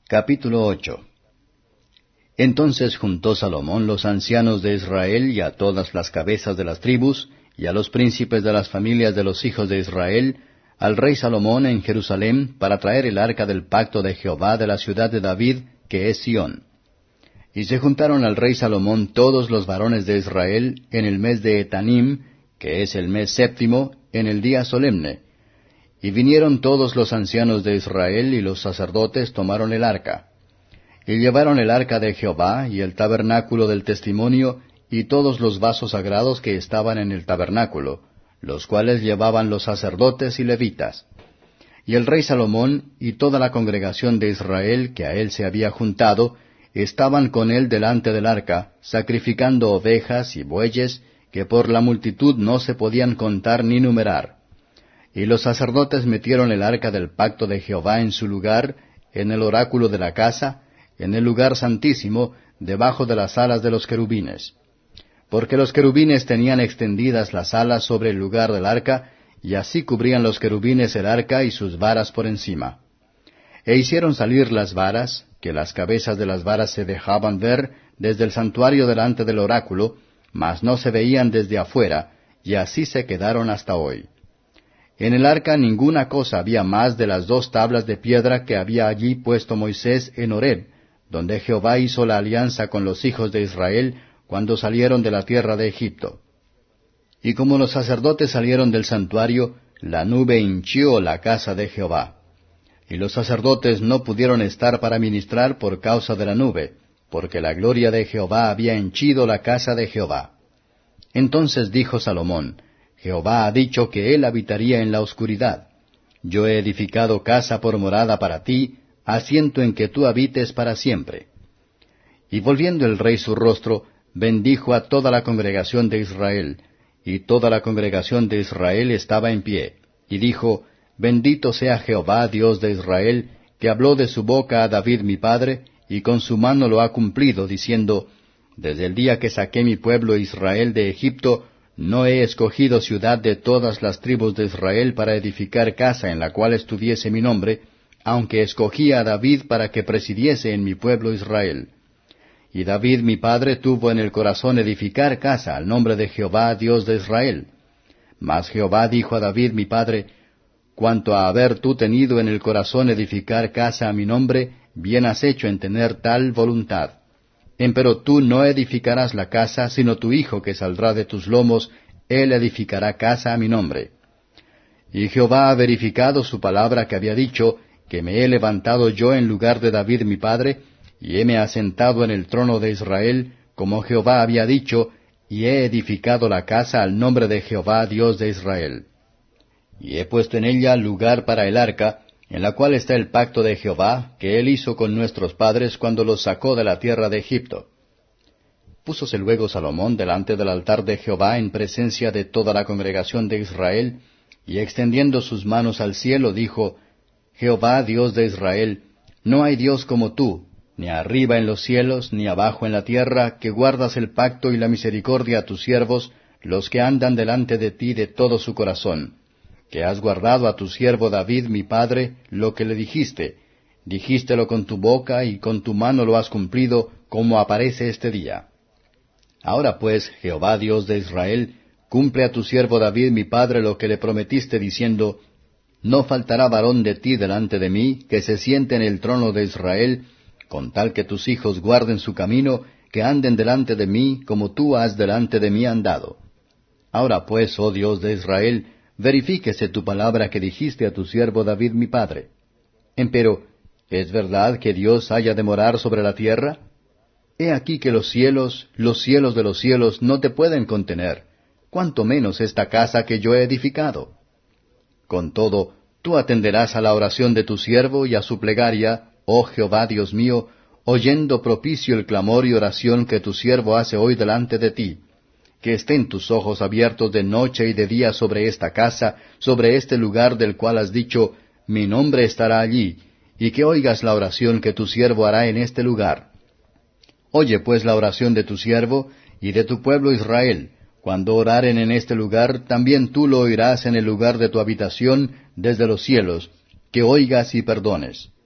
Capítulo 8. Entonces juntó Salomón los ancianos de Israel y a todas las cabezas de las tribus, y a los príncipes de las familias de los hijos de Israel, al rey Salomón en Jerusalén, para traer el arca del pacto de Jehová de la ciudad de David, que es Sión. Y se juntaron al rey Salomón todos los varones de Israel en el mes de Etanim, que es el mes séptimo, en el día solemne. Y vinieron todos los ancianos de Israel, y los sacerdotes tomaron el arca. Y llevaron el arca de Jehová, y el tabernáculo del testimonio, y todos los vasos sagrados que estaban en el tabernáculo, los cuales llevaban los sacerdotes y levitas. Y el rey Salomón y toda la congregación de Israel que a él se había juntado, estaban con él delante del arca, sacrificando ovejas y bueyes, que por la multitud no se podían contar ni numerar. Y los sacerdotes metieron el arca del pacto de Jehová en su lugar, en el oráculo de la casa, en el lugar santísimo, debajo de las alas de los querubines. Porque los querubines tenían extendidas las alas sobre el lugar del arca, y así cubrían los querubines el arca y sus varas por encima. E hicieron salir las varas, que las cabezas de las varas se dejaban ver desde el santuario delante del oráculo, mas no se veían desde afuera, y así se quedaron hasta hoy. En el arca ninguna cosa había más de las 2 tablas de piedra que había allí puesto Moisés en Horeb, donde Jehová hizo la alianza con los hijos de Israel cuando salieron de la tierra de Egipto. Y como los sacerdotes salieron del santuario, la nube hinchió la casa de Jehová. Y los sacerdotes no pudieron estar para ministrar por causa de la nube, porque la gloria de Jehová había henchido la casa de Jehová. Entonces dijo Salomón: Jehová ha dicho que él habitaría en la oscuridad. Yo he edificado casa por morada para ti, asiento en que tú habites para siempre. Y volviendo el rey su rostro, bendijo a toda la congregación de Israel, y toda la congregación de Israel estaba en pie, y dijo: Bendito sea Jehová, Dios de Israel, que habló de su boca a David mi padre, y con su mano lo ha cumplido, diciendo: Desde el día que saqué mi pueblo Israel de Egipto, no he escogido ciudad de todas las tribus de Israel para edificar casa en la cual estuviese mi nombre, aunque escogí a David para que presidiese en mi pueblo Israel. Y David mi padre tuvo en el corazón edificar casa al nombre de Jehová Dios de Israel. Mas Jehová dijo a David mi padre: Cuanto a haber tú tenido en el corazón edificar casa a mi nombre, bien has hecho en tener tal voluntad. Empero tú no edificarás la casa, sino tu hijo que saldrá de tus lomos, él edificará casa a mi nombre. Y Jehová ha verificado su palabra que había dicho, que me he levantado yo en lugar de David mi padre, y heme asentado en el trono de Israel, como Jehová había dicho, y he edificado la casa al nombre de Jehová Dios de Israel. Y he puesto en ella lugar para el arca, en la cual está el pacto de Jehová, que él hizo con nuestros padres cuando los sacó de la tierra de Egipto. Púsose luego Salomón delante del altar de Jehová en presencia de toda la congregación de Israel, y extendiendo sus manos al cielo, dijo: Jehová, Dios de Israel, no hay Dios como tú, ni arriba en los cielos, ni abajo en la tierra, que guardas el pacto y la misericordia a tus siervos, los que andan delante de ti de todo su corazón, que has guardado a tu siervo David mi padre lo que le dijiste, dijístelo con tu boca y con tu mano lo has cumplido, como aparece este día. Ahora pues, Jehová Dios de Israel, cumple a tu siervo David mi padre lo que le prometiste, diciendo: No faltará varón de ti delante de mí, que se siente en el trono de Israel, con tal que tus hijos guarden su camino, que anden delante de mí, como tú has delante de mí andado. Ahora pues, oh Dios de Israel, verifíquese tu palabra que dijiste a tu siervo David mi padre. Empero, ¿es verdad que Dios haya de morar sobre la tierra? He aquí que los cielos de los cielos no te pueden contener, cuanto menos esta casa que yo he edificado. Con todo, tú atenderás a la oración de tu siervo y a su plegaria, oh Jehová Dios mío, oyendo propicio el clamor y oración que tu siervo hace hoy delante de ti. Que estén tus ojos abiertos de noche y de día sobre esta casa, sobre este lugar del cual has dicho: Mi nombre estará allí, y que oigas la oración que tu siervo hará en este lugar. Oye pues la oración de tu siervo y de tu pueblo Israel. Cuando oraren en este lugar, también tú lo oirás en el lugar de tu habitación desde los cielos, que oigas y perdones.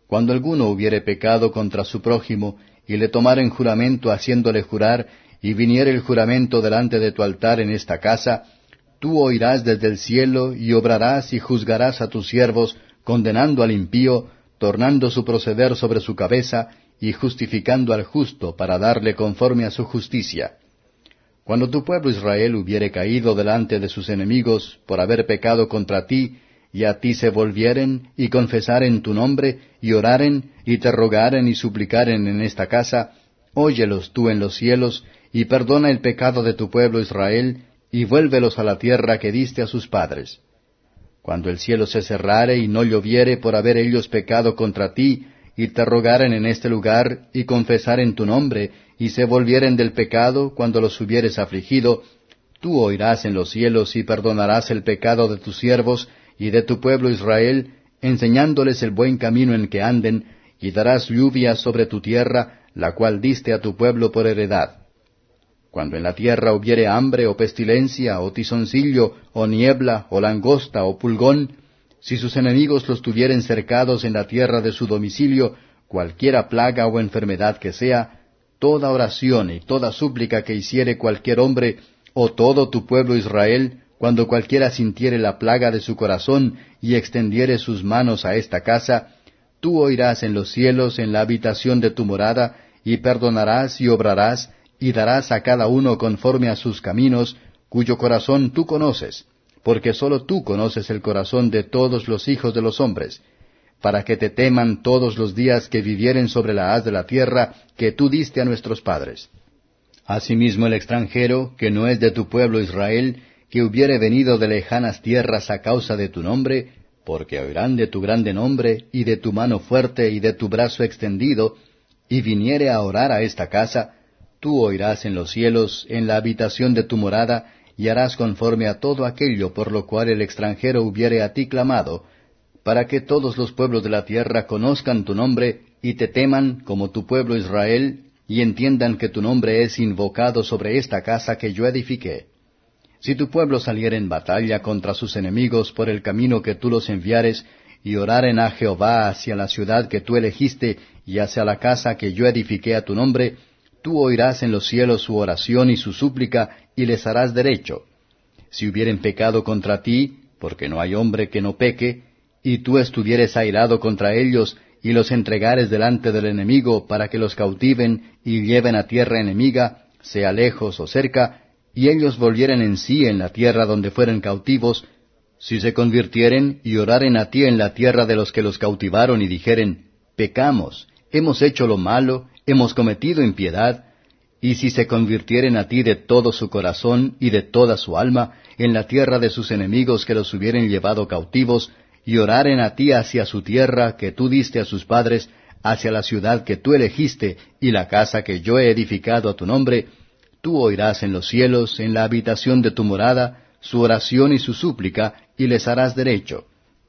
Cuando alguno hubiere pecado contra su prójimo, y le tomaren juramento haciéndole jurar, y viniere el juramento delante de tu altar en esta casa, tú oirás desde el cielo, y obrarás y juzgarás a tus siervos, condenando al impío, tornando su proceder sobre su cabeza, y justificando al justo, para darle conforme a su justicia. Cuando tu pueblo Israel hubiere caído delante de sus enemigos por haber pecado contra ti, y a ti se volvieren, y confesaren tu nombre, y oraren, y te rogaren y suplicaren en esta casa, óyelos tú en los cielos, y perdona el pecado de tu pueblo Israel, y vuélvelos a la tierra que diste a sus padres. Cuando el cielo se cerrare y no lloviere por haber ellos pecado contra ti, y te rogaren en este lugar, y confesaren tu nombre, y se volvieren del pecado cuando los hubieres afligido, tú oirás en los cielos y perdonarás el pecado de tus siervos y de tu pueblo Israel, enseñándoles el buen camino en que anden, y darás lluvia sobre tu tierra, la cual diste a tu pueblo por heredad. Cuando en la tierra hubiere hambre o pestilencia, o tizoncillo, o niebla, o langosta, o pulgón, si sus enemigos los tuvieren cercados en la tierra de su domicilio, cualquiera plaga o enfermedad que sea, toda oración y toda súplica que hiciere cualquier hombre, o todo tu pueblo Israel, cuando cualquiera sintiere la plaga de su corazón y extendiere sus manos a esta casa, tú oirás en los cielos en la habitación de tu morada, y perdonarás y obrarás, y darás a cada uno conforme a sus caminos, cuyo corazón tú conoces, porque sólo tú conoces el corazón de todos los hijos de los hombres, para que te teman todos los días que vivieren sobre la haz de la tierra que tú diste a nuestros padres. Asimismo el extranjero, que no es de tu pueblo Israel, que hubiere venido de lejanas tierras a causa de tu nombre, porque oirán de tu grande nombre, y de tu mano fuerte, y de tu brazo extendido, y viniere a orar a esta casa, tú oirás en los cielos, en la habitación de tu morada, y harás conforme a todo aquello por lo cual el extranjero hubiere a ti clamado, para que todos los pueblos de la tierra conozcan tu nombre, y te teman como tu pueblo Israel, y entiendan que tu nombre es invocado sobre esta casa que yo edifiqué. Si tu pueblo saliere en batalla contra sus enemigos por el camino que tú los enviares, y oraren a Jehová hacia la ciudad que tú elegiste, y hacia la casa que yo edifiqué a tu nombre, tú oirás en los cielos su oración y su súplica, y les harás derecho. Si hubieren pecado contra ti, porque no hay hombre que no peque, y tú estuvieres airado contra ellos, y los entregares delante del enemigo para que los cautiven y lleven a tierra enemiga, sea lejos o cerca, y ellos volvieren en sí en la tierra donde fueren cautivos, si se convirtieren y oraren a ti en la tierra de los que los cautivaron y dijeren, pecamos, hemos hecho lo malo, hemos cometido impiedad, y si se convirtieren a ti de todo su corazón y de toda su alma en la tierra de sus enemigos que los hubieren llevado cautivos, y oraren a ti hacia su tierra que tú diste a sus padres, hacia la ciudad que tú elegiste y la casa que yo he edificado a tu nombre, tú oirás en los cielos, en la habitación de tu morada, su oración y su súplica, y les harás derecho.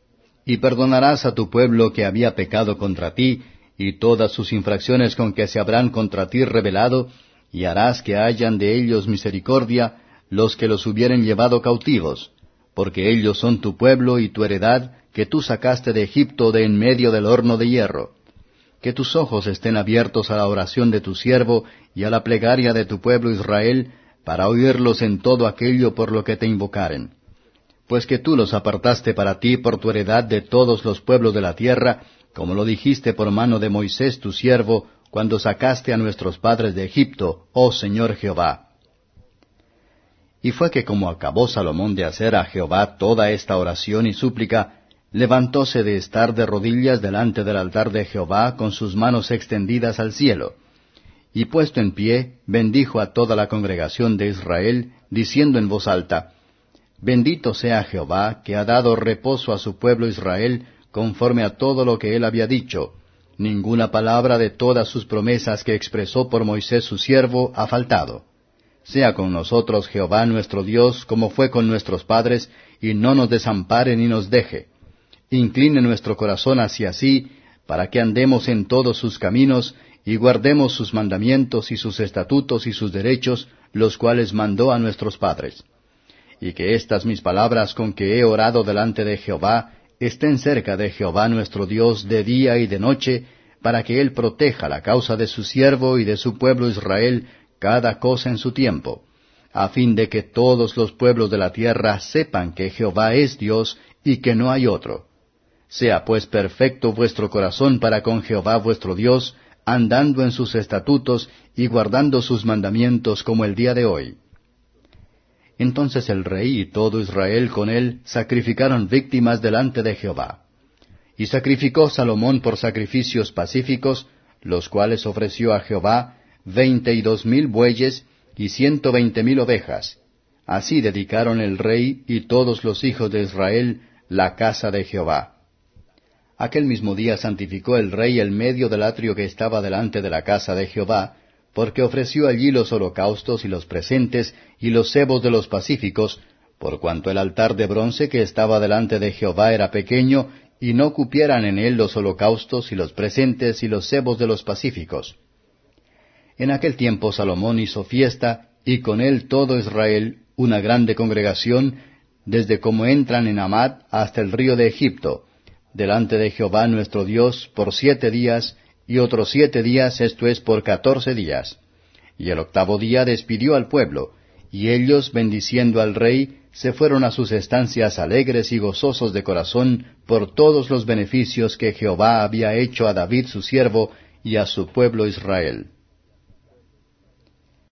Y perdonarás a tu pueblo que había pecado contra ti, y todas sus infracciones con que se habrán contra ti rebelado, y harás que hayan de ellos misericordia los que los hubieren llevado cautivos, porque ellos son tu pueblo y tu heredad, que tú sacaste de Egipto de en medio del horno de hierro. Que tus ojos estén abiertos a la oración de tu siervo y a la plegaria de tu pueblo Israel, para oírlos en todo aquello por lo que te invocaren. Pues que tú los apartaste para ti por tu heredad de todos los pueblos de la tierra, como lo dijiste por mano de Moisés tu siervo, cuando sacaste a nuestros padres de Egipto, oh Señor Jehová. Y fue que como acabó Salomón de hacer a Jehová toda esta oración y súplica, levantóse de estar de rodillas delante del altar de Jehová con sus manos extendidas al cielo. Y puesto en pie, bendijo a toda la congregación de Israel, diciendo en voz alta, Bendito sea Jehová, que ha dado reposo a su pueblo Israel, conforme a todo lo que él había dicho. Ninguna palabra de todas sus promesas que expresó por Moisés su siervo ha faltado. Sea con nosotros Jehová nuestro Dios, como fue con nuestros padres, y no nos desampare ni nos deje. Incline nuestro corazón hacia sí, para que andemos en todos sus caminos, y guardemos sus mandamientos y sus estatutos y sus derechos, los cuales mandó a nuestros padres. Y que estas mis palabras con que he orado delante de Jehová, estén cerca de Jehová nuestro Dios de día y de noche, para que Él proteja la causa de su siervo y de su pueblo Israel cada cosa en su tiempo, a fin de que todos los pueblos de la tierra sepan que Jehová es Dios y que no hay otro. Sea pues perfecto vuestro corazón para con Jehová vuestro Dios, andando en sus estatutos y guardando sus mandamientos como el día de hoy. Entonces el rey y todo Israel con él sacrificaron víctimas delante de Jehová. Y sacrificó Salomón por sacrificios pacíficos, los cuales ofreció a Jehová 22,000 bueyes y 120,000 ovejas. Así dedicaron el rey y todos los hijos de Israel la casa de Jehová. Aquel mismo día santificó el rey el medio del atrio que estaba delante de la casa de Jehová, porque ofreció allí los holocaustos y los presentes y los sebos de los pacíficos, por cuanto el altar de bronce que estaba delante de Jehová era pequeño, y no cupieran en él los holocaustos y los presentes y los sebos de los pacíficos. En aquel tiempo Salomón hizo fiesta, y con él todo Israel, una grande congregación, desde como entran en Amad hasta el río de Egipto, delante de Jehová nuestro Dios por 7 días, y otros 7 días, esto es por 14 días. Y el octavo día despidió al pueblo, y ellos, bendiciendo al rey, se fueron a sus estancias alegres y gozosos de corazón por todos los beneficios que Jehová había hecho a David su siervo y a su pueblo Israel.